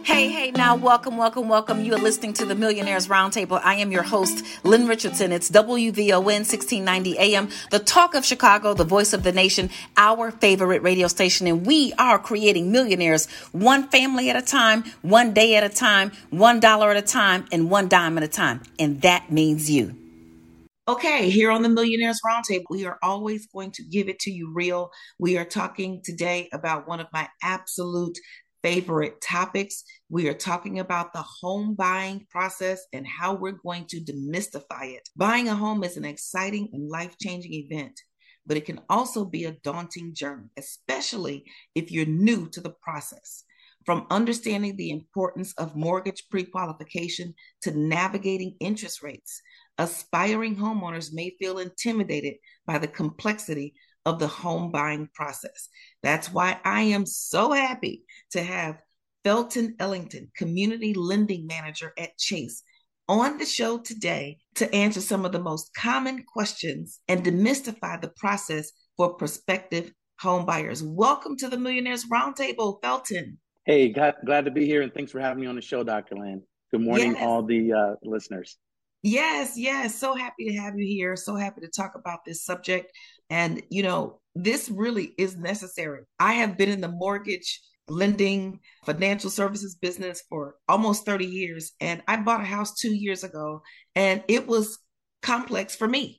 Hey, now, welcome. You are listening to the Millionaires Roundtable. I am your host, Lynn Richardson. It's WVON 1690 AM, the talk of Chicago, the voice of the nation, our favorite radio station. And we are creating millionaires one family at a time, one day at a time, $1 at a time, and one dime at a time. And that means you. Okay, here on the Millionaires Roundtable, we are always going to give it to you real. We are talking today about one of my absolute favorite topics. We are talking about the home buying process and how we're going to demystify it. Buying a home is an exciting and life-changing event, but it can also be a daunting journey, especially if you're new to the process. From understanding the importance of mortgage pre-qualification to navigating interest rates, aspiring homeowners may feel intimidated by the complexity of the home buying process. That's why I am so happy to have Felton Ellington, Community Lending Manager at Chase, on the show today to answer some of the most common questions and demystify the process for prospective home buyers. Welcome to the Millionaires Roundtable, Felton. Hey, glad to be here, and thanks for having me on the show, Dr. Land. Good morning, all the listeners. Yes. So happy to have you here. So happy to talk about this subject. And, this really is necessary. I have been in the mortgage lending financial services business for almost 30 years. And I bought a house 2 years ago, and it was complex for me.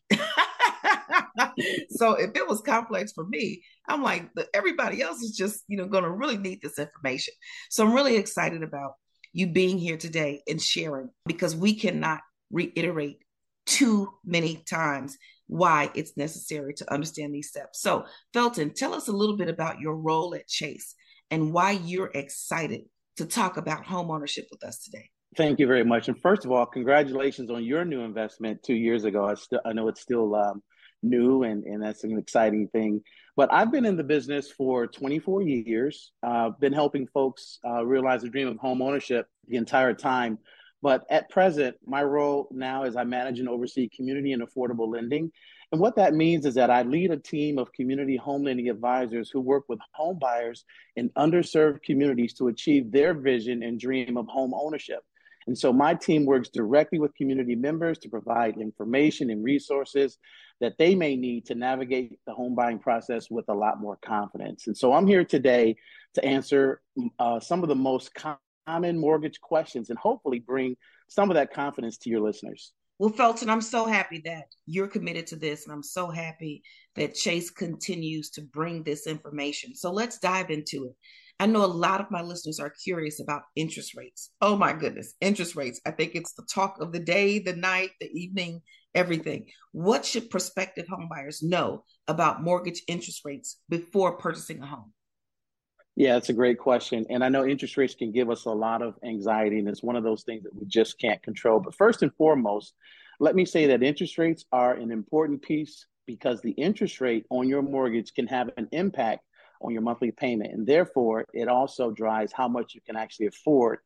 So if it was complex for me, I'm like, everybody else is just, going to really need this information. So I'm really excited about you being here today and sharing, because we cannot reiterate too many times why it's necessary to understand these steps. So, Felton, tell us a little bit about your role at Chase and why you're excited to talk about home ownership with us today. Thank you very much. And first of all, congratulations on your new investment 2 years ago. I know it's still new, and that's an exciting thing. But I've been in the business for 24 years, been helping folks realize the dream of home ownership the entire time. But at present, my role now is I manage and oversee community and affordable lending. And what that means is that I lead a team of community home lending advisors who work with home buyers in underserved communities to achieve their vision and dream of home ownership. And so my team works directly with community members to provide information and resources that they may need to navigate the home buying process with a lot more confidence. And so I'm here today to answer some of the most common mortgage questions and hopefully bring some of that confidence to your listeners. Well, Felton, I'm so happy that you're committed to this, and I'm so happy that Chase continues to bring this information. So let's dive into it. I know a lot of my listeners are curious about interest rates. Oh my goodness, interest rates. I think it's the talk of the day, the night, the evening, everything. What should prospective home buyers know about mortgage interest rates before purchasing a home? Yeah, that's a great question. And I know interest rates can give us a lot of anxiety, and it's one of those things that we just can't control. But first and foremost, let me say that interest rates are an important piece because the interest rate on your mortgage can have an impact on your monthly payment. And therefore, it also drives how much you can actually afford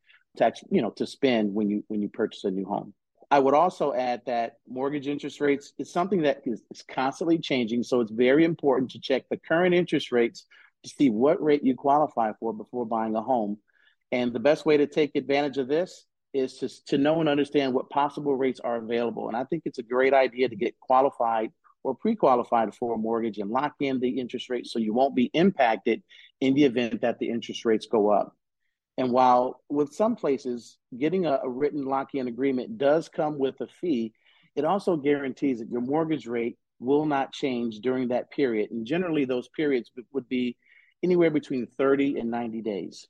to spend when you purchase a new home. I would also add that mortgage interest rates is something that is constantly changing. So it's very important to check the current interest rates to see what rate you qualify for before buying a home. And the best way to take advantage of this is to know and understand what possible rates are available. And I think it's a great idea to get qualified or pre-qualified for a mortgage and lock in the interest rate so you won't be impacted in the event that the interest rates go up. And while with some places, getting a written lock-in agreement does come with a fee, it also guarantees that your mortgage rate will not change during that period. And generally, those periods would be anywhere between 30 and 90 days.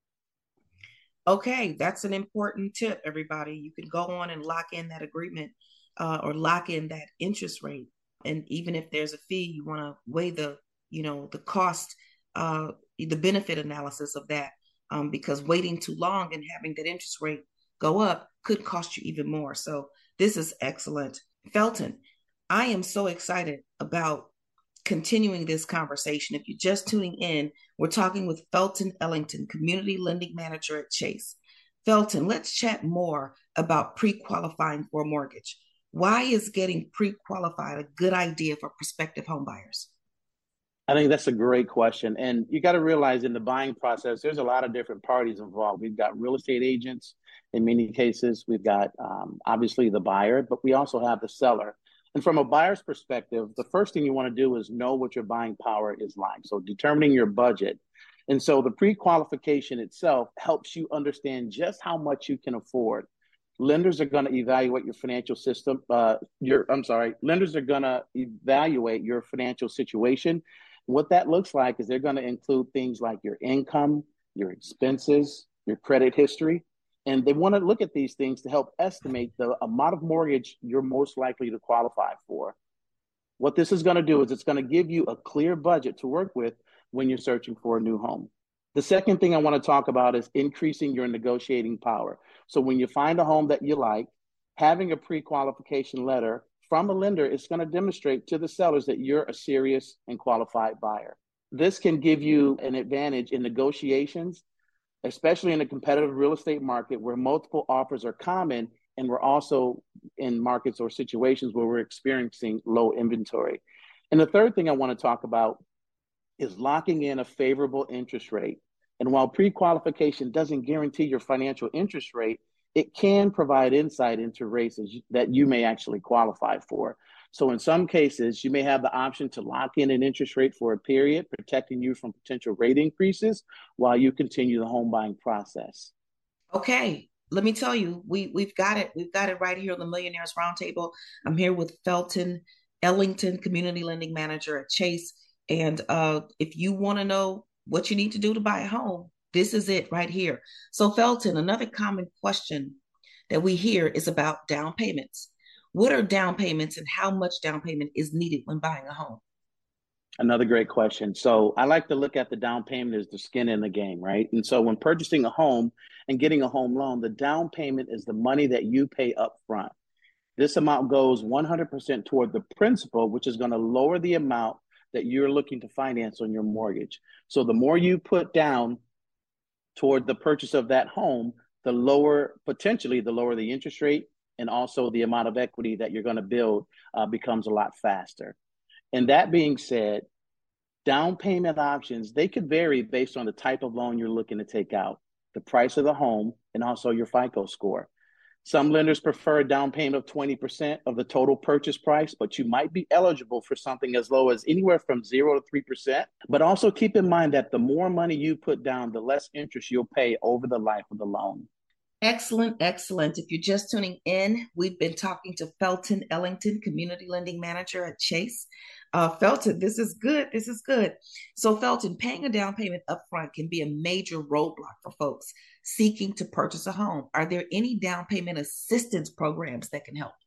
Okay, that's an important tip, everybody. You can go on and lock in that agreement or lock in that interest rate. And even if there's a fee, you want to weigh the cost, the benefit analysis of that, because waiting too long and having that interest rate go up could cost you even more. So this is excellent. Felton, I am so excited about continuing this conversation. If you're just tuning in, we're talking with Felton Ellington, Community Lending Manager at Chase. Felton, let's chat more about pre-qualifying for a mortgage. Why is getting pre-qualified a good idea for prospective homebuyers? I think that's a great question. And you got to realize in the buying process, there's a lot of different parties involved. We've got real estate agents in many cases. We've got obviously the buyer, but we also have the seller. And from a buyer's perspective, the first thing you want to do is know what your buying power is like. So determining your budget. And so the pre-qualification itself helps you understand just how much you can afford. Lenders are going to evaluate your financial system. Lenders are going to evaluate your financial situation. What that looks like is they're going to include things like your income, your expenses, your credit history. And they want to look at these things to help estimate the amount of mortgage you're most likely to qualify for. What this is going to do is it's going to give you a clear budget to work with when you're searching for a new home. The second thing I want to talk about is increasing your negotiating power. So when you find a home that you like, having a pre-qualification letter from a lender is going to demonstrate to the sellers that you're a serious and qualified buyer. This can give you an advantage in negotiations, especially in a competitive real estate market where multiple offers are common, and we're also in markets or situations where we're experiencing low inventory. And the third thing I want to talk about is locking in a favorable interest rate. And while pre-qualification doesn't guarantee your financial interest rate, it can provide insight into rates that you may actually qualify for. So in some cases, you may have the option to lock in an interest rate for a period, protecting you from potential rate increases while you continue the home buying process. Okay, let me tell you, we've got it. We've got it right here on the Millionaires Roundtable. I'm here with Felton Ellington, Community Lending Manager at Chase. And if you want to know what you need to do to buy a home, this is it right here. So Felton, another common question that we hear is about down payments. What are down payments and how much down payment is needed when buying a home? Another great question. So I like to look at the down payment as the skin in the game, right? And so when purchasing a home and getting a home loan, the down payment is the money that you pay up front. This amount goes 100% toward the principal, which is going to lower the amount that you're looking to finance on your mortgage. So the more you put down toward the purchase of that home, potentially the lower the interest rate, and also the amount of equity that you're going to build becomes a lot faster. And that being said, down payment options, they could vary based on the type of loan you're looking to take out, the price of the home, and also your FICO score. Some lenders prefer a down payment of 20% of the total purchase price, but you might be eligible for something as low as anywhere from 0 to 3%. But also keep in mind that the more money you put down, the less interest you'll pay over the life of the loan. Excellent, excellent. If you're just tuning in, we've been talking to Felton Ellington, Community Lending Manager at Chase. Felton, this is good. This is good. So Felton, paying a down payment upfront can be a major roadblock for folks seeking to purchase a home. Are there any down payment assistance programs that can help?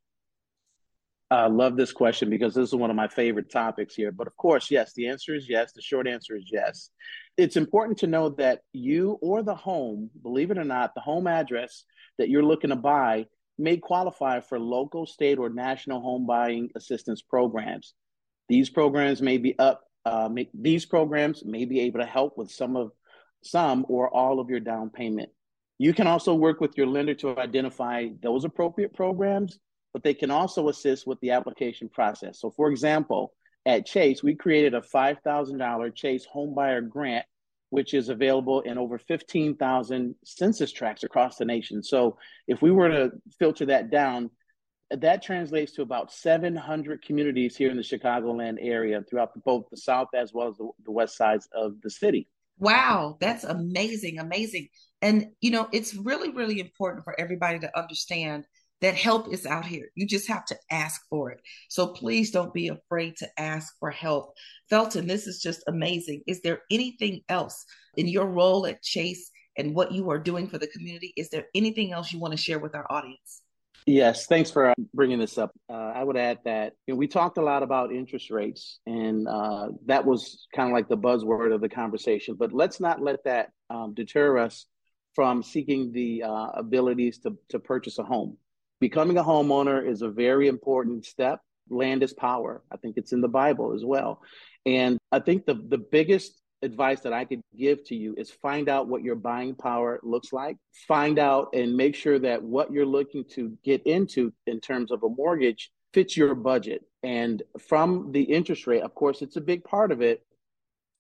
I love this question because this is one of my favorite topics here. But of course, yes, the answer is yes. The short answer is yes. It's important to know that you or the home, believe it or not, the home address that you're looking to buy may qualify for local, state, or national home buying assistance programs. These programs may be these programs may be able to help with some or all of your down payment. You can also work with your lender to identify those appropriate programs, but they can also assist with the application process. So for example, at Chase, we created a $5,000 Chase Homebuyer Grant, which is available in over 15,000 census tracts across the nation. So if we were to filter that down, that translates to about 700 communities here in the Chicagoland area throughout both the South as well as the west sides of the city. Wow, that's amazing, amazing. And, it's really, really important for everybody to understand that help is out here. You just have to ask for it. So please don't be afraid to ask for help. Felton, this is just amazing. Is there anything else in your role at Chase and what you are doing for the community? Is there anything else you want to share with our audience? Yes, thanks for bringing this up. I would add that we talked a lot about interest rates, and that was kind of like the buzzword of the conversation. But let's not let that deter us from seeking the abilities to purchase a home. Becoming a homeowner is a very important step. Land is power. I think it's in the Bible as well. And I think the biggest advice that I could give to you is find out what your buying power looks like. Find out and make sure that what you're looking to get into in terms of a mortgage fits your budget. And from the interest rate, of course, it's a big part of it,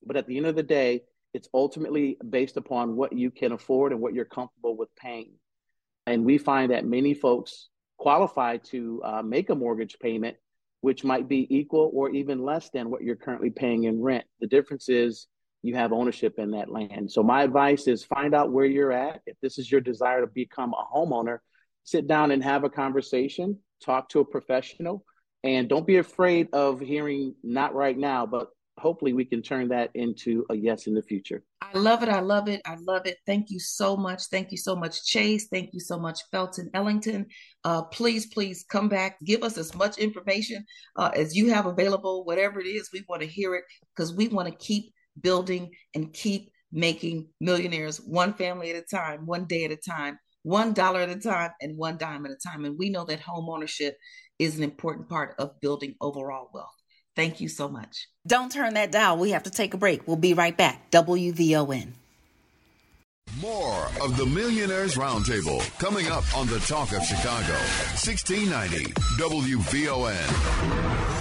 But at the end of the day, it's ultimately based upon what you can afford and what you're comfortable with paying. And we find that many folks qualify to make a mortgage payment, which might be equal or even less than what you're currently paying in rent. The difference is you have ownership in that land. So my advice is find out where you're at. If this is your desire to become a homeowner, sit down and have a conversation, talk to a professional, and don't be afraid of hearing not right now, but hopefully we can turn that into a yes in the future. I love it. I love it. I love it. Thank you so much. Thank you so much, Chase. Thank you so much, Felton Ellington. Please, please come back. Give us as much information as you have available, whatever it is. We want to hear it because we want to keep building and keep making millionaires one family at a time, one day at a time, $1 at a time, and one dime at a time. And we know that home ownership is an important part of building overall wealth. Thank you so much. Don't turn that dial. We have to take a break. We'll be right back. WVON. More of the Millionaires Roundtable coming up on the Talk of Chicago, 1690 WVON.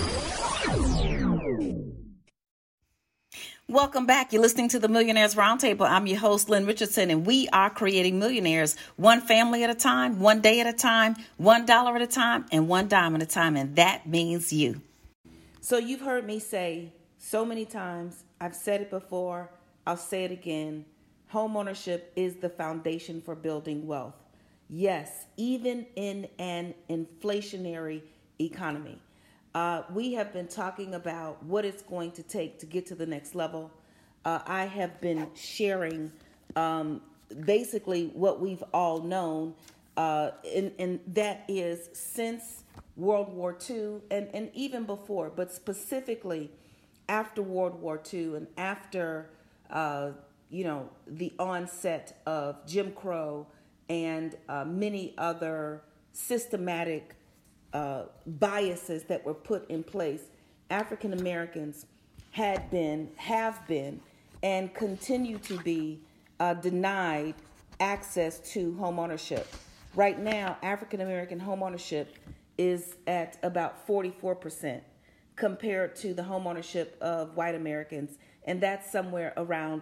Welcome back. You're listening to the Millionaires Roundtable. I'm your host, Lynn Richardson, and we are creating millionaires one family at a time, one day at a time, $1 at a time, and one dime at a time. And that means you. So you've heard me say so many times, I've said it before, I'll say it again, homeownership is the foundation for building wealth. Yes, even in an inflationary economy. We have been talking about what it's going to take to get to the next level. I have been sharing basically what we've all known, and that is since World War II and even before, but specifically after World War II and after, the onset of Jim Crow and many other systematic biases that were put in place, African Americans have been, and continue to be denied access to home ownership. Right now, African American home ownership is at about 44% compared to the home ownership of white Americans, and that's somewhere around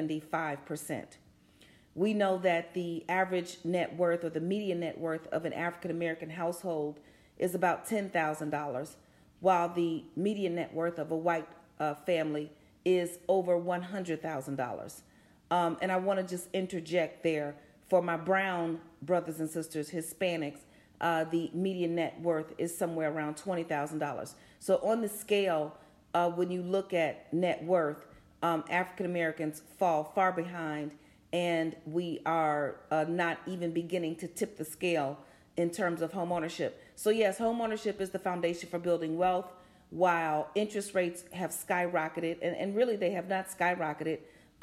75%. We know that the average net worth or the median net worth of an African American household is about $10,000, while the median net worth of a white family is over $100,000. And I want to just interject there for my brown brothers and sisters, Hispanics, the median net worth is somewhere around $20,000. So on the scale, when you look at net worth, African Americans fall far behind, and we are not even beginning to tip the scale in terms of home ownership. So yes, home ownership is the foundation for building wealth. While interest rates have skyrocketed, and really they have not skyrocketed,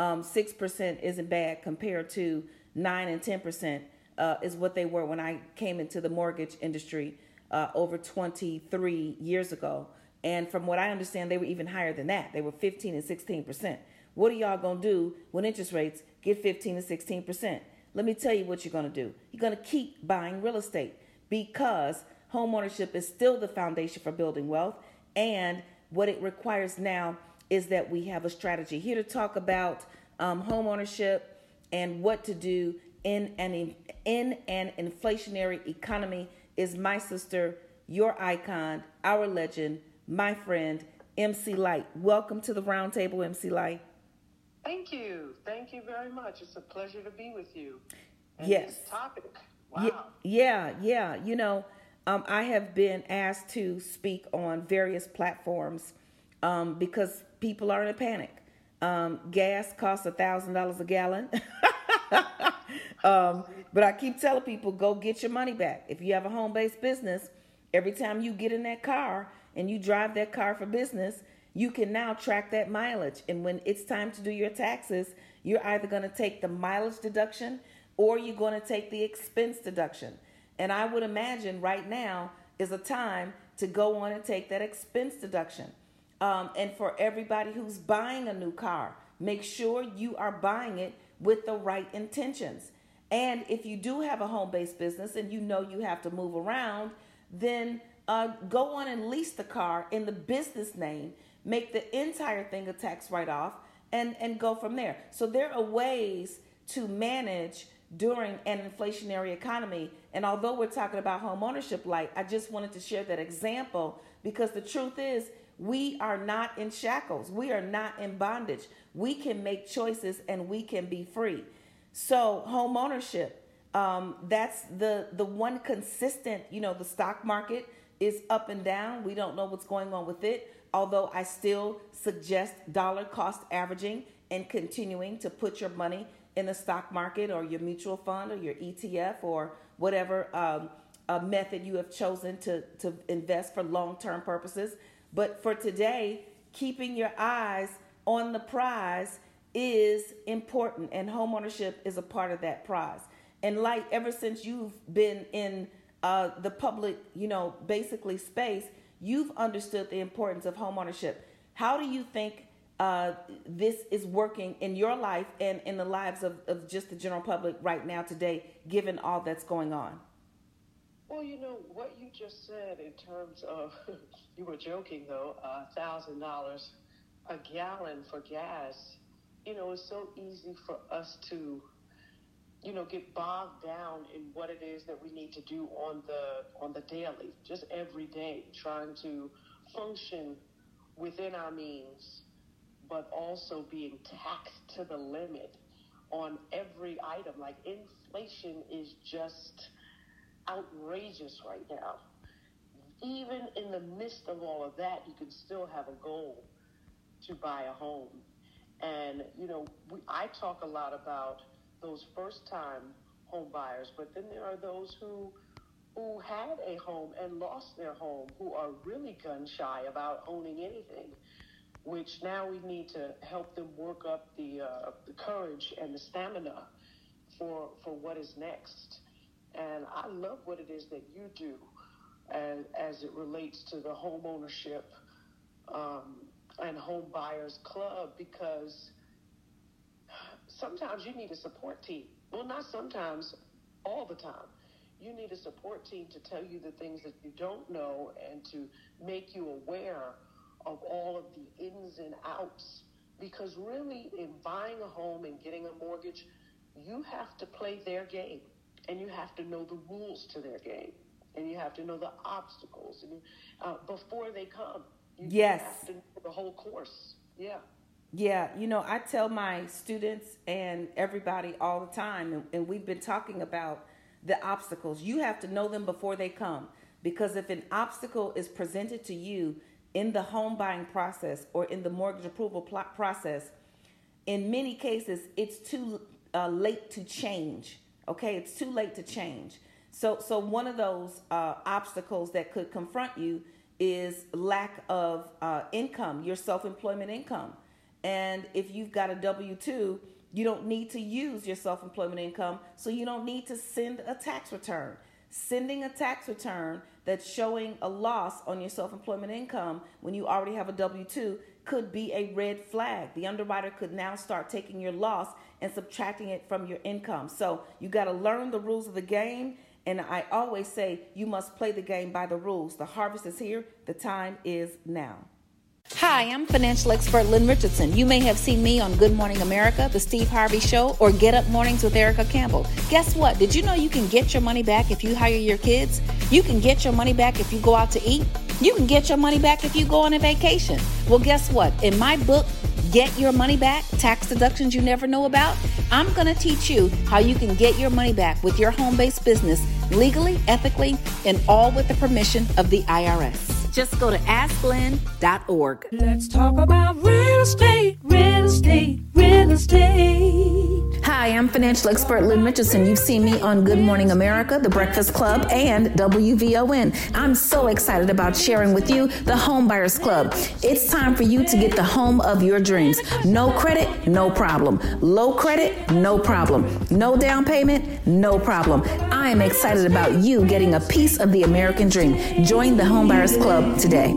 6% isn't bad compared to 9 and 10%. Is what they were when I came into the mortgage industry over 23 years ago. And from what I understand, they were even higher than that. They were 15 and 16%. What are y'all going to do when interest rates get 15 and 16%? Let me tell you what you're going to do. You're going to keep buying real estate because homeownership is still the foundation for building wealth. And what it requires now is that we have a strategy. Here to talk about homeownership and what to do in an inflationary economy is my sister, your icon, our legend, my friend, MC Lyte. Welcome to the roundtable, MC Lyte. Thank you. Thank you very much. It's a pleasure to be with you. And yes. This topic. Wow. Yeah. You know, I have been asked to speak on various platforms because people are in a panic. Gas costs $1,000 a gallon. But I keep telling people, go get your money back. If you have a home-based business, every time you get in that car and you drive that car for business, you can now track that mileage. And when it's time to do your taxes, you're either going to take the mileage deduction or you're going to take the expense deduction. And I would imagine right now is a time to go on and take that expense deduction. And for everybody who's buying a new car, make sure you are buying it with the right intentions. And if you do have a home-based business and you know you have to move around, then go on and lease the car in the business name, make the entire thing a tax write-off and go from there. So there are ways to manage during an inflationary economy. And although we're talking about home ownership light, I just wanted to share that example because the truth is we are not in shackles. We are not in bondage. We can make choices and we can be free. So home ownership, that's the one consistent, the stock market is up and down. We don't know what's going on with it. Although I still suggest dollar cost averaging and continuing to put your money in the stock market or your mutual fund or your ETF or whatever method you have chosen to invest for long-term purposes. But for today, keeping your eyes on the prize is important, and homeownership is a part of that prize. And like ever since you've been in the public, basically space, you've understood the importance of homeownership. How do you think this is working in your life and in the lives of just the general public right now today, given all that's going on? Well, what you just said in terms of, you were joking though, $1,000 a gallon for gas, it's so easy for us to, get bogged down in what it is that we need to do on the daily, just every day, trying to function within our means, but also being taxed to the limit on every item. Like inflation is just outrageous right now. Even in the midst of all of that, you can still have a goal to buy a home. And, I talk a lot about those first-time home buyers, but then there are those who had a home and lost their home, who are really gun-shy about owning anything, which now we need to help them work up the courage and the stamina for what is next. And I love what it is that you do as it relates to the home ownership and home buyers club, because sometimes you need a support team. Well, not sometimes, all the time. You need a support team to tell you the things that you don't know and to make you aware of all of the ins and outs. Because really, in buying a home and getting a mortgage, you have to play their game. And you have to know the rules to their game. And you have to know the obstacles before they come. You have to know the whole course. Yeah. Yeah. I tell my students and everybody all the time, and we've been talking about the obstacles. You have to know them before they come. Because if an obstacle is presented to you in the home buying process or in the mortgage approval process, in many cases, it's too late to change. Okay, it's too late to change. So one of those obstacles that could confront you is lack of income, your self-employment income. And if you've got a W-2, you don't need to use your self-employment income, so you don't need to send a tax return. Sending a tax return that's showing a loss on your self-employment income when you already have a W-2 could be a red flag. The underwriter could now start taking your loss and subtracting it from your income. So you got to learn the rules of the game. And I always say you must play the game by the rules. The harvest is here. The time is now. Hi, I'm financial expert Lynn Richardson. You may have seen me on Good Morning America, The Steve Harvey Show, or Get Up Mornings with Erica Campbell. Guess what? Did you know you can get your money back if you hire your kids? You can get your money back if you go out to eat. You can get your money back if you go on a vacation. Well, guess what? In my book, Get Your Money Back, Tax Deductions You Never Know About, I'm going to teach you how you can get your money back with your home-based business legally, ethically, and all with the permission of the IRS. Just go to AskLynn.org. Let's talk about real estate, real estate, real estate. Hi, I'm financial expert Lynn Richardson. You've seen me on Good Morning America, The Breakfast Club, and WVON. I'm so excited about sharing with you the Home Buyers Club. It's time for you to get the home of your dreams. No credit, no problem. Low credit, no problem. No down payment, no problem. I am excited about you getting a piece of the American dream. Join the Home Buyers Club today.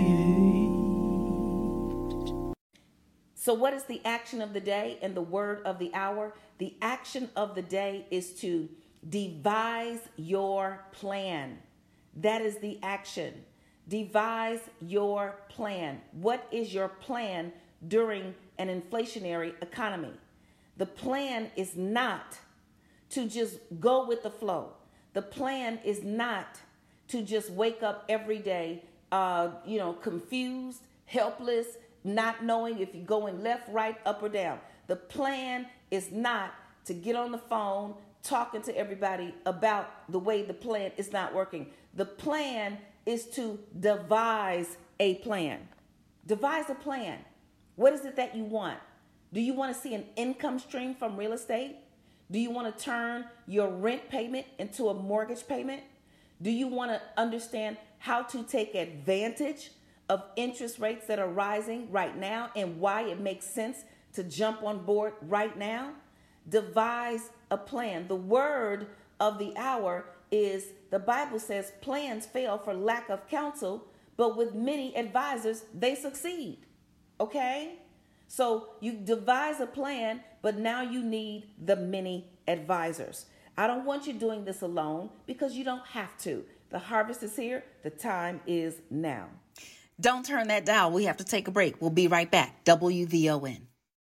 So what is the action of the day and the word of the hour? The action of the day is to devise your plan. That is the action. Devise your plan. What is your plan during an inflationary economy? The plan is not to just go with the flow. The plan is not to just wake up every day, confused, helpless, not knowing if you're going left, right, up, or down. The plan is not to get on the phone talking to everybody about the way the plan is not working. The plan is to devise a plan. Devise a plan. What is it that you want? Do you want to see an income stream from real estate? Do you want to turn your rent payment into a mortgage payment? Do you want to understand how to take advantage of interest rates that are rising right now and why it makes sense to jump on board right now? Devise a plan. The word of the hour is, the Bible says, plans fail for lack of counsel, but with many advisors, they succeed. Okay? So you devise a plan, but now you need the many advisors. I don't want you doing this alone because you don't have to. The harvest is here. The time is now. Don't turn that dial. We have to take a break. We'll be right back. WVON.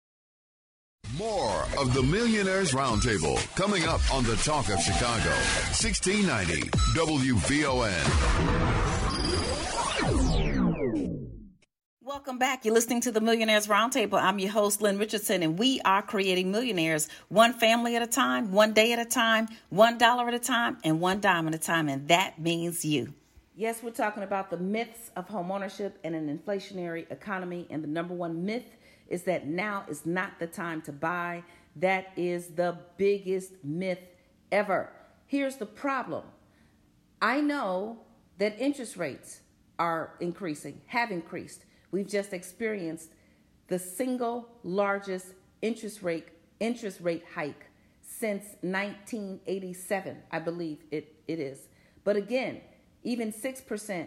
More of the Millionaires Roundtable coming up on the Talk of Chicago. 1690 WVON. Welcome back. You're listening to the Millionaires Roundtable. I'm your host, Lynn Richardson, and we are creating millionaires one family at a time, one day at a time, $1 at a time, and $1 at a time, and that means you. Yes, we're talking about the myths of homeownership in an inflationary economy, and the number one myth is that now is not the time to buy. That is the biggest myth ever. Here's the problem. I know that interest rates are increasing, have increased. We've just experienced the single largest interest rate hike since 1987, I believe it is. But again, even 6%,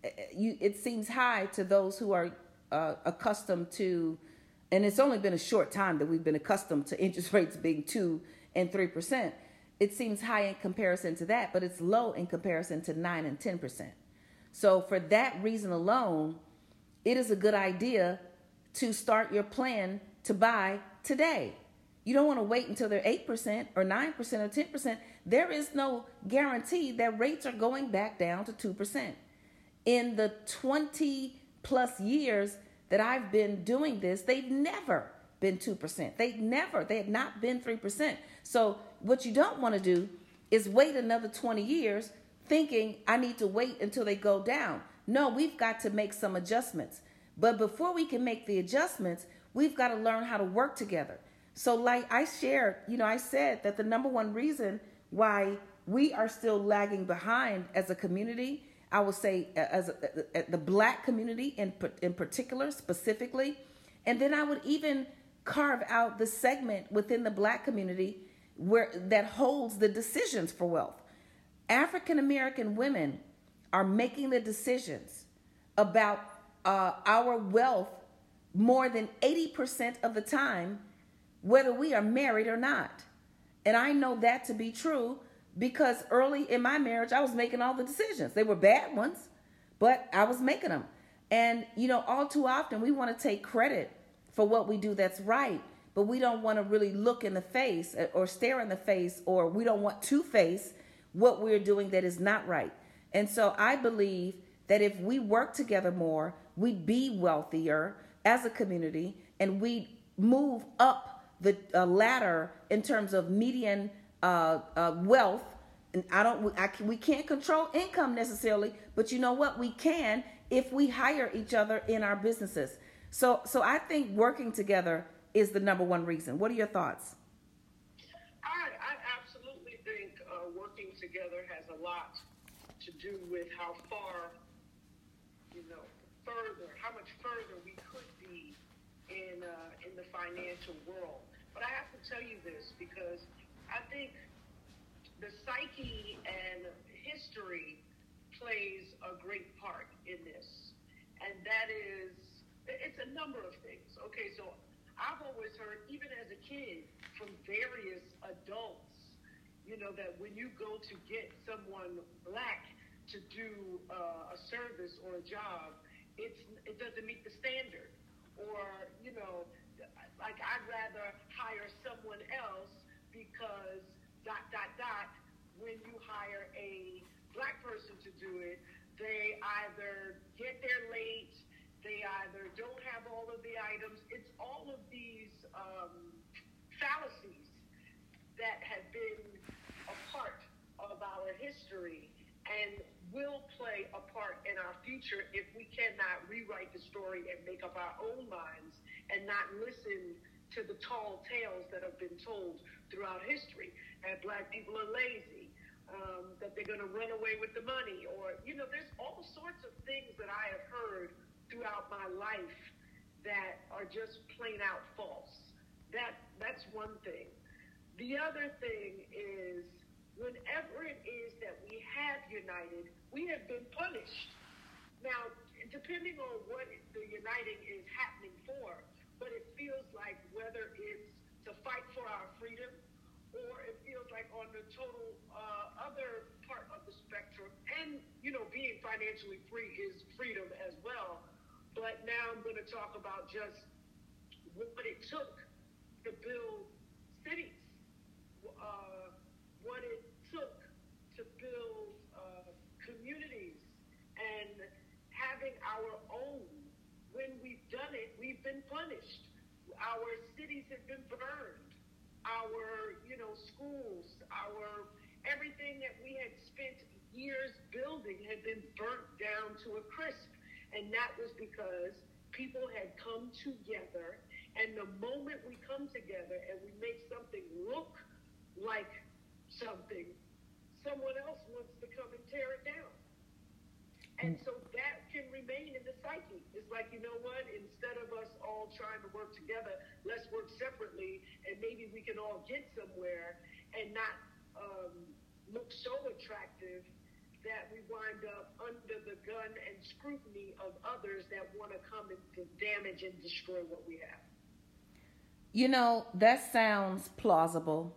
it seems high to those who are accustomed to, and it's only been a short time that we've been accustomed to interest rates being 2 and 3%. It seems high in comparison to that, but it's low in comparison to 9 and 10%. So for that reason alone, it is a good idea to start your plan to buy today. You don't want to wait until they're 8% or 9% or 10%. There is no guarantee that rates are going back down to 2%. In the 20 plus years that I've been doing this, they've never been 2%. They have not been 3%. So what you don't want to do is wait another 20 years thinking I need to wait until they go down. No, we've got to make some adjustments. But before we can make the adjustments, we've got to learn how to work together. So like I shared, I said that the number one reason why we are still lagging behind as a community, I would say as the Black community in particular, specifically, and then I would even carve out the segment within the Black community that holds the decisions for wealth. African American women are making the decisions about our wealth more than 80% of the time, whether we are married or not. And I know that to be true because early in my marriage, I was making all the decisions. They were bad ones, but I was making them. And, all too often we want to take credit for what we do that's right, but we don't want to really look in the face or stare in the face, or we don't want to face what we're doing that is not right. And so I believe that if we work together more, we'd be wealthier as a community, and we'd move up the ladder in terms of median wealth. And we can't control income necessarily, but you know what? We can if we hire each other in our businesses. So I think working together is the number one reason. What are your thoughts? I absolutely think working together has a lot to do with how much further we could be in the financial world. But I have to tell you this because I think the psyche and history plays a great part in this. And that is, it's a number of things. Okay, so I've always heard, even as a kid, from various adults, that when you go to get someone Black to do a service or a job, it doesn't meet the standard. Or, like I'd rather hire someone else because ... When you hire a black person to do it, they either get there late, they either don't have all of the items. It's all of these fallacies that have been a part of our history and will play a part in our future if we cannot rewrite the story and make up our own minds and not listen to the tall tales that have been told throughout history. That black people are lazy, that they're going to run away with the money, or, there's all sorts of things that I have heard throughout my life that are just plain out false. That's one thing. The other thing is, whenever it is that we have united, we have been punished. Now, depending on what the uniting is happening for, but it feels like whether it's to fight for our freedom, or it feels like on the total other part of the spectrum, and, being financially free is freedom as well. But now I'm going to talk about just what it took to build cities, what it took to build communities, and having our own. When we've done it, we've been punished. Our cities have been burned. Our, schools, everything that we had spent years building had been burnt down to a crisp. And that was because people had come together. And the moment we come together and we make something look like something, someone else wants to come and tear it down. And so that can remain in the psyche. It's like, you know what, instead of us all trying to work together, let's work separately, and maybe we can all get somewhere and not look so attractive that we wind up under the gun and scrutiny of others that want to come and damage and destroy what we have. That sounds plausible.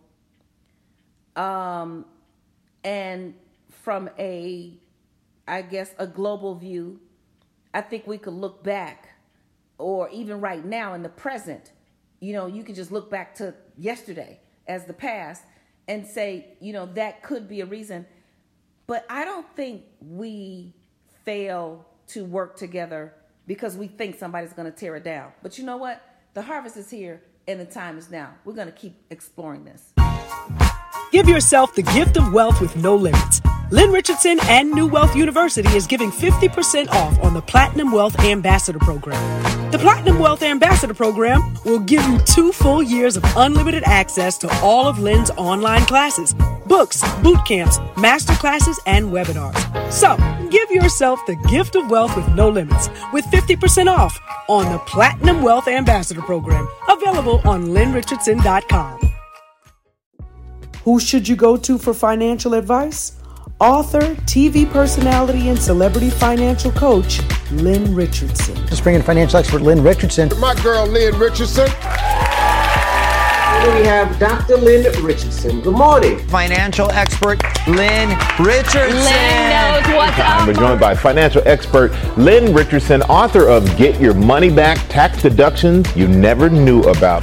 And from a global view, I think we could look back, or even right now in the present, you can just look back to yesterday as the past and say, that could be a reason. But I don't think we fail to work together because we think somebody's going to tear it down. But you know what? The harvest is here and the time is now. We're going to keep exploring this. Give yourself the gift of wealth with no limits. Lynn Richardson and New Wealth University is giving 50% off on the Platinum Wealth Ambassador Program. The Platinum Wealth Ambassador Program will give you 2 full years of unlimited access to all of Lynn's online classes, books, boot camps, master classes, and webinars. So, give yourself the gift of wealth with no limits with 50% off on the Platinum Wealth Ambassador Program, available on LynnRichardson.com. Who should you go to for financial advice? Author, TV personality, and celebrity financial coach, Lynn Richardson. Let's bring in financial expert Lynn Richardson. My girl, Lynn Richardson. Here we have Dr. Lynn Richardson. Good morning. Financial expert Lynn Richardson. Lynn knows what's up. We're joined by financial expert Lynn Richardson, author of Get Your Money Back, Tax Deductions You Never Knew About.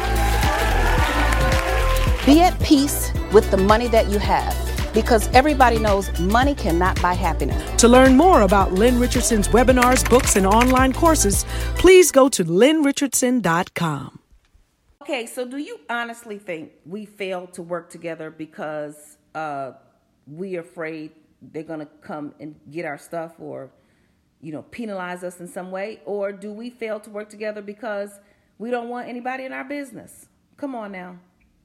Be at peace with the money that you have, because everybody knows money cannot buy happiness. To learn more about Lynn Richardson's webinars, books, and online courses, please go to LynnRichardson.com. Okay, so do you honestly think we fail to work together because we're afraid they're going to come and get our stuff or, penalize us in some way? Or do we fail to work together because we don't want anybody in our business? Come on now.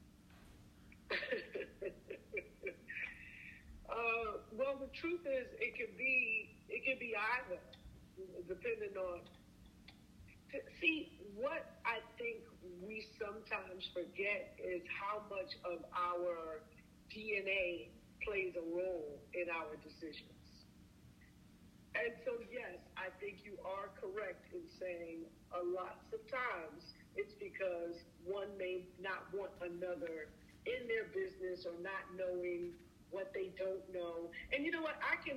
Well, the truth is, it could be either, depending on. See, what I think we sometimes forget is how much of our DNA plays a role in our decisions. And so, yes, I think you are correct in saying a lot of times it's because one may not want another in their business or not knowing what they don't know. And you know what? I can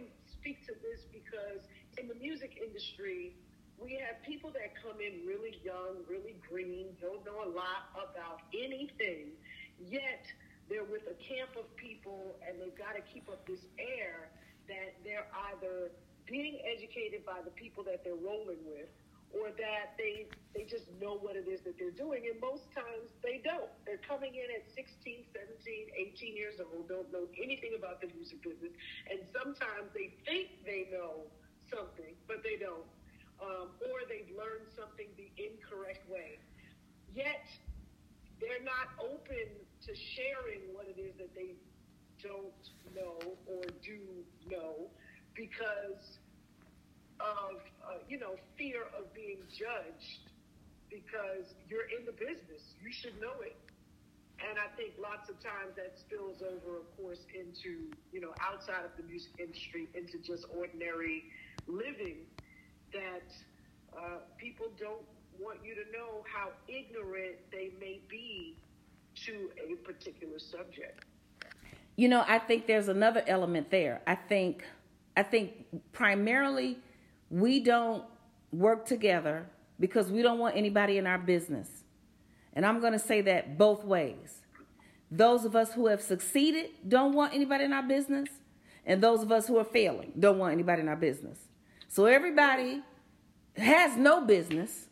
speak to this because in the music industry, we have people that come in really young, really green, don't know a lot about anything, yet they're with a camp of people and they've got to keep up this air that they're either being educated by the people that they're rolling with, or that they just know what it is that they're doing. And most times they don't. They're coming in at 16, 17, 18 years old, don't know anything about the music business. And sometimes they think they know something, but they don't. Or they've learned something the incorrect way. Yet they're not open to sharing what it is that they don't know or do know because of, fear of being judged, because you're in the business. You should know it. And I think lots of times that spills over, of course, into, outside of the music industry, into just ordinary living, that people don't want you to know how ignorant they may be to a particular subject. I think there's another element there. I think primarily we don't work together because we don't want anybody in our business. And I'm going to say that both ways. Those of us who have succeeded don't want anybody in our business, and those of us who are failing don't want anybody in our business. So everybody has no business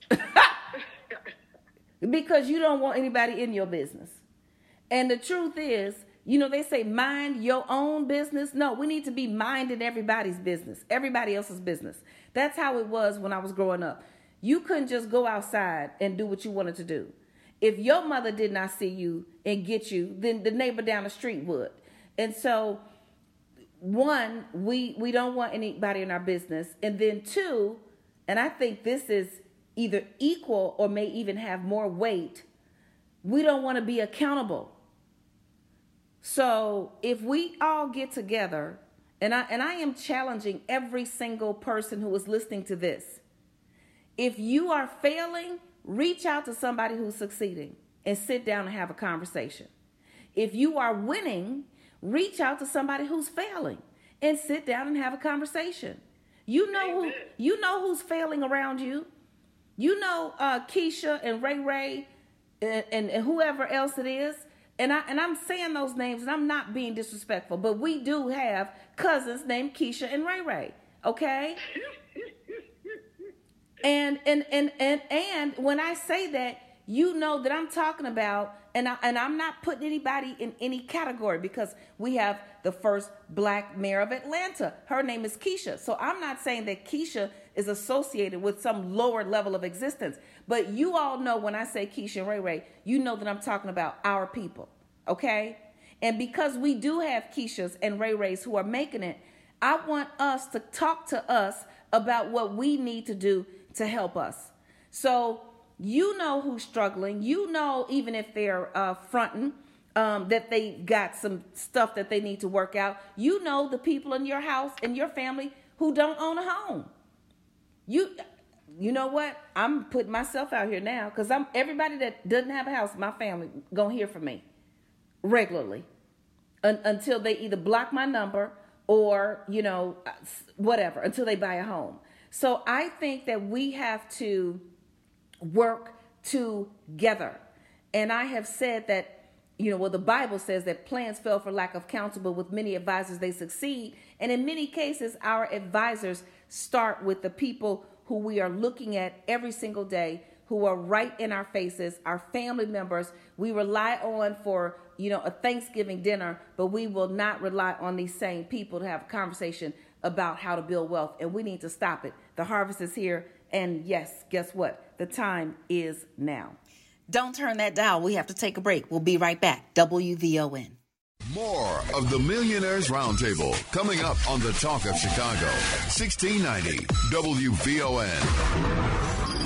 because you don't want anybody in your business. And the truth is, they say mind your own business. No, we need to be minding everybody's business, everybody else's business. That's how it was when I was growing up. You couldn't just go outside and do what you wanted to do. If your mother did not see you and get you, then the neighbor down the street would. And so, one, we don't want anybody in our business. And then two, and I think this is either equal or may even have more weight, we don't want to be accountable. So if we all get together, and I am challenging every single person who is listening to this, if you are failing, reach out to somebody who's succeeding and sit down and have a conversation. If you are winning, reach out to somebody who's failing and sit down and have a conversation. You know who's failing around you. Keisha and Ray Ray and whoever else it is. And I'm saying those names and I'm not being disrespectful, but we do have cousins named Keisha and Ray Ray. Okay? And when I say that, that I'm talking about, and I'm not putting anybody in any category, because we have the first black mayor of Atlanta. Her name is Keisha. So I'm not saying that Keisha is associated with some lower level of existence. But you all know when I say Keisha and Ray Ray, you know that I'm talking about our people. Okay? And because we do have Keishas and Ray Rays who are making it, I want us to talk to us about what we need to do to help us. So who's struggling. Even if they're fronting, that they got some stuff that they need to work out. The people in your house and your family who don't own a home. You know what? I'm putting myself out here now, because everybody that doesn't have a house, my family, gonna hear from me regularly until they either block my number or, whatever, until they buy a home. So I think that we have to work together. And I have said that, the Bible says that plans fail for lack of counsel, but with many advisors they succeed. And in many cases, our advisors start with the people who we are looking at every single day, who are right in our faces, our family members. We rely on for, a Thanksgiving dinner, but we will not rely on these same people to have a conversation about how to build wealth. And we need to stop it. The harvest is here. And yes, guess what? The time is now. Don't turn that dial. We have to take a break. We'll be right back. WVON. More of the Millionaires Roundtable coming up on the Talk of Chicago. 1690 WVON.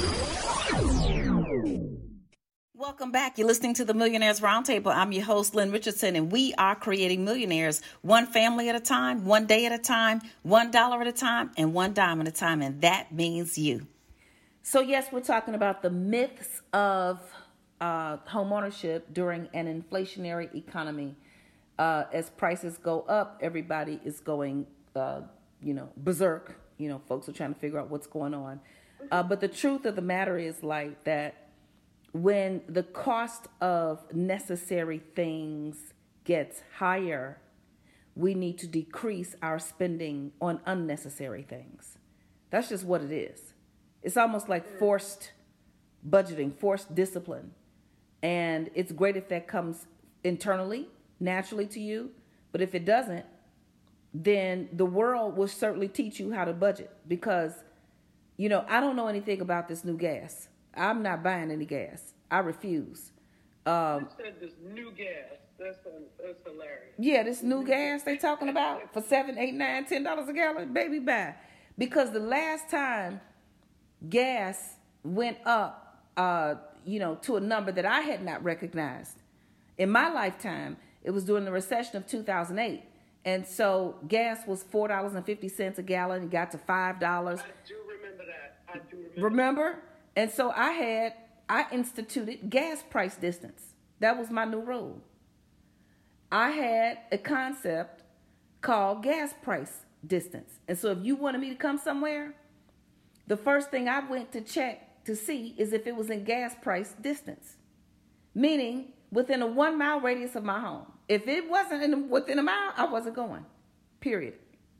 Welcome back. You're listening to the Millionaires Roundtable. I'm your host, Lynn Richardson, and we are creating millionaires one family at a time, one day at a time, $1 at a time, and one dime at a time, and that means you. So yes, we're talking about the myths of home ownership during an inflationary economy. As prices go up, everybody is going berserk. Folks are trying to figure out what's going on. But the truth of the matter is like that when the cost of necessary things gets higher, we need to decrease our spending on unnecessary things. That's just what it is. It's almost like forced budgeting, forced discipline. And it's great if that comes internally, naturally to you. But if it doesn't, then the world will certainly teach you how to budget. Because, I don't know anything about this new gas. I'm not buying any gas. I refuse. You said this new gas. That's hilarious. Yeah, this new gas they talking about for $7, $8, $9, $10 a gallon, baby, buy. Because the last time gas went up, to a number that I had not recognized in my lifetime, it was during the recession of 2008. And so gas was $4.50 a gallon. It got to $5. I do remember that. Remember? And so I instituted gas price distance. That was my new rule. I had a concept called gas price distance. And so if you wanted me to come somewhere, the first thing I went to check to see is if it was in gas price distance, meaning within a 1 mile radius of my home. If it wasn't within a mile, I wasn't going, period.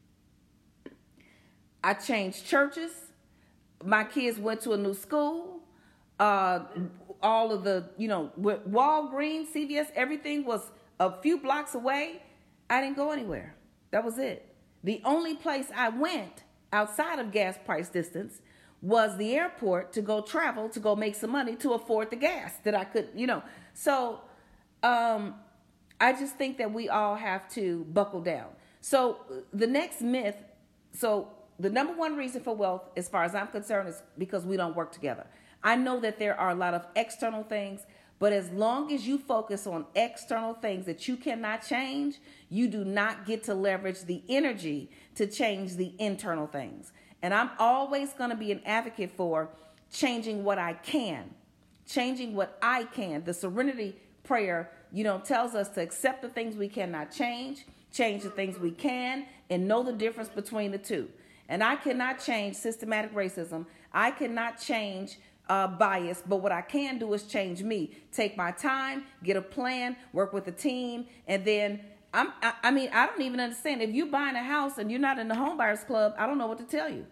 I changed churches. My kids went to a new school. All of the, Walgreens, CVS, everything was a few blocks away. I didn't go anywhere. That was it. The only place I went outside of gas price distance was the airport to go travel, to go make some money to afford the gas that I could, So I just think that we all have to buckle down. So the next myth, the number one reason for wealth, as far as I'm concerned, is because we don't work together. I know that there are a lot of external things, but as long as you focus on external things that you cannot change, you do not get to leverage the energy to change the internal things. And I'm always going to be an advocate for changing what I can, changing what I can. The Serenity Prayer, tells us to accept the things we cannot change the things we can, and know the difference between the two. And I cannot change systematic racism. I cannot change bias, but what I can do is change me. Take my time, get a plan, work with a team, and then I don't even understand. If you're buying a house and you're not in the home buyers club, I don't know what to tell you.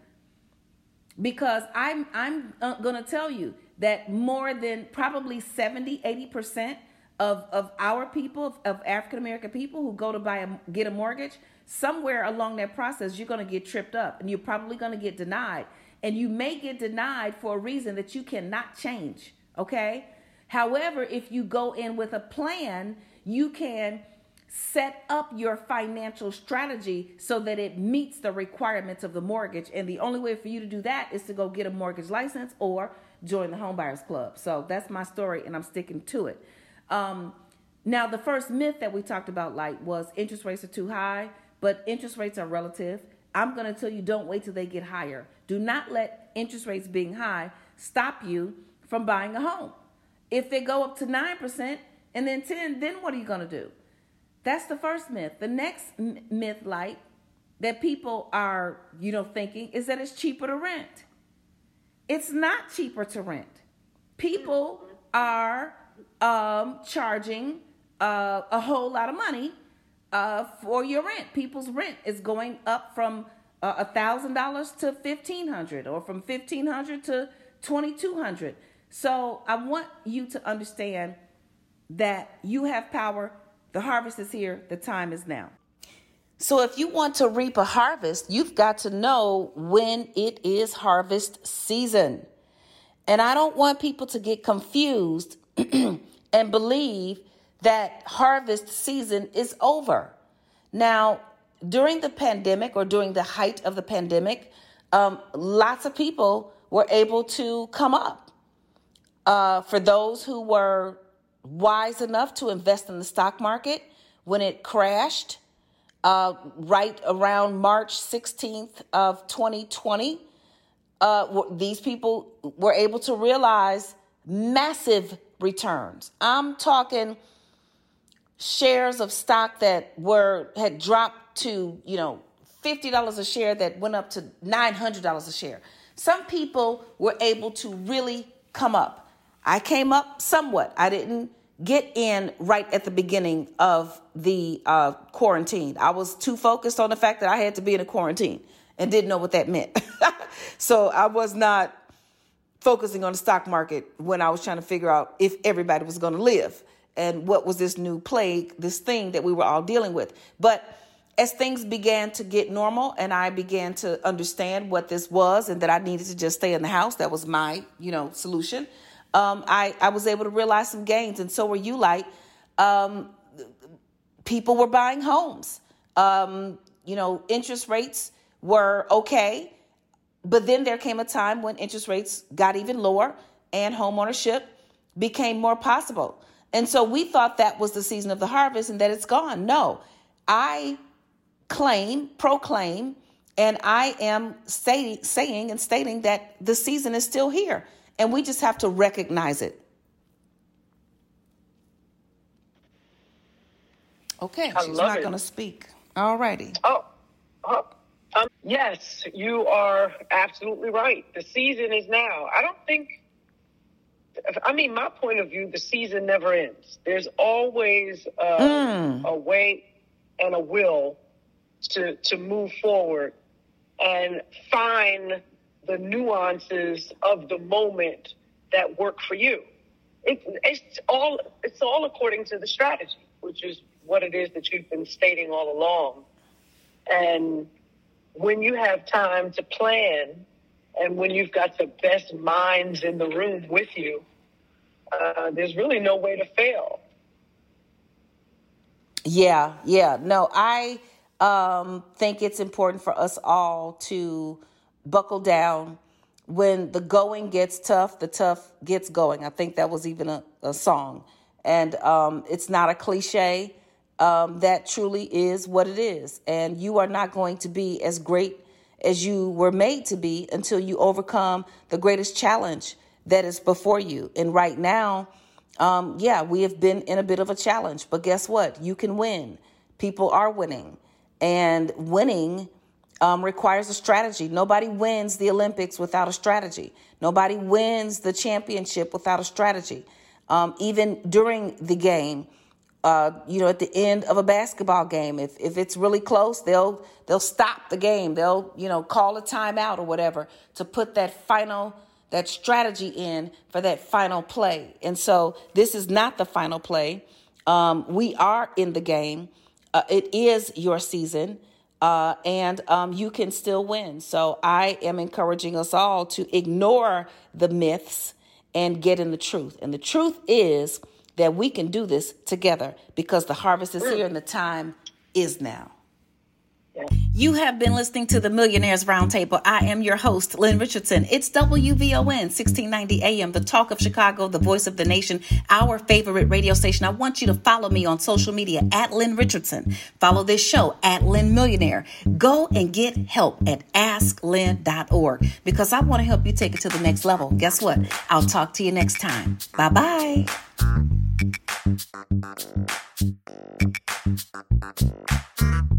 Because I'm going to tell you that more than probably 70-80% of our people, of African American people who go to get a mortgage, somewhere along that process, you're going to get tripped up and you're probably going to get denied. And you may get denied for a reason that you cannot change. Okay. However, if you go in with a plan, you can set up your financial strategy so that it meets the requirements of the mortgage. And the only way for you to do that is to go get a mortgage license or join the Home Buyers Club. So that's my story, and I'm sticking to it. Now, the first myth that we talked about, was interest rates are too high, but interest rates are relative. I'm going to tell you, don't wait till they get higher. Do not let interest rates being high stop you from buying a home. If they go up to 9% and then 10%, then what are you going to do? That's the first myth. The next myth, that people are, thinking is that it's cheaper to rent. It's not cheaper to rent. People are charging a whole lot of money for your rent. People's rent is going up from $1,000 to $1,500, or from $1,500 to $2,200. So I want you to understand that you have power. The harvest is here. The time is now. So if you want to reap a harvest, you've got to know when it is harvest season. And I don't want people to get confused and believe that harvest season is over. Now, during the pandemic, or during the height of the pandemic, lots of people were able to come up. For those who were wise enough to invest in the stock market when it crashed, right around March 16th of 2020, these people were able to realize massive returns. I'm talking shares of stock that had dropped to, $50 a share that went up to $900 a share. Some people were able to really come up. I came up somewhat. I didn't get in right at the beginning of the quarantine. I was too focused on the fact that I had to be in a quarantine and didn't know what that meant. So I was not focusing on the stock market when I was trying to figure out if everybody was going to live and what was this new plague, this thing that we were all dealing with. But as things began to get normal and I began to understand what this was and that I needed to just stay in the house, that was my, solution. I was able to realize some gains, and so were you. Like, people were buying homes. Interest rates were okay, but then there came a time when interest rates got even lower and home ownership became more possible. And so we thought that was the season of the harvest and that it's gone. No, I proclaim, and I am saying and stating that the season is still here. And we just have to recognize it. Okay, she's not going to speak. All righty. Yes, you are absolutely right. The season is now. My point of view, the season never ends. There's always a way and a will to move forward and find the nuances of the moment that work for you. It's all according to the strategy, which is what it is that you've been stating all along. And when you have time to plan and when you've got the best minds in the room with you, there's really no way to fail. Yeah. No, I think it's important for us all to buckle down. When the going gets tough, the tough gets going. I think that was even a song. And it's not a cliche. That truly is what it is. And you are not going to be as great as you were made to be until you overcome the greatest challenge that is before you. And right now, we have been in a bit of a challenge. But guess what? You can win. People are winning. And winning requires a strategy. Nobody wins the Olympics without a strategy. Nobody wins the championship without a strategy. Even during the game, at the end of a basketball game, if it's really close, they'll stop the game. They'll, call a timeout or whatever to put that strategy in for that final play. And so this is not the final play. We are in the game. It is your season. And you can still win. So I am encouraging us all to ignore the myths and get in the truth. And the truth is that we can do this together because the harvest is here and the time is now. You have been listening to the Millionaires Roundtable. I am your host, Lynn Richardson. It's WVON 1690 AM, the talk of Chicago, the voice of the nation, our favorite radio station. I want you to follow me on social media at Lynn Richardson. Follow this show at Lynn Millionaire. Go and get help at asklynn.org because I want to help you take it to the next level. Guess what? I'll talk to you next time. Bye-bye.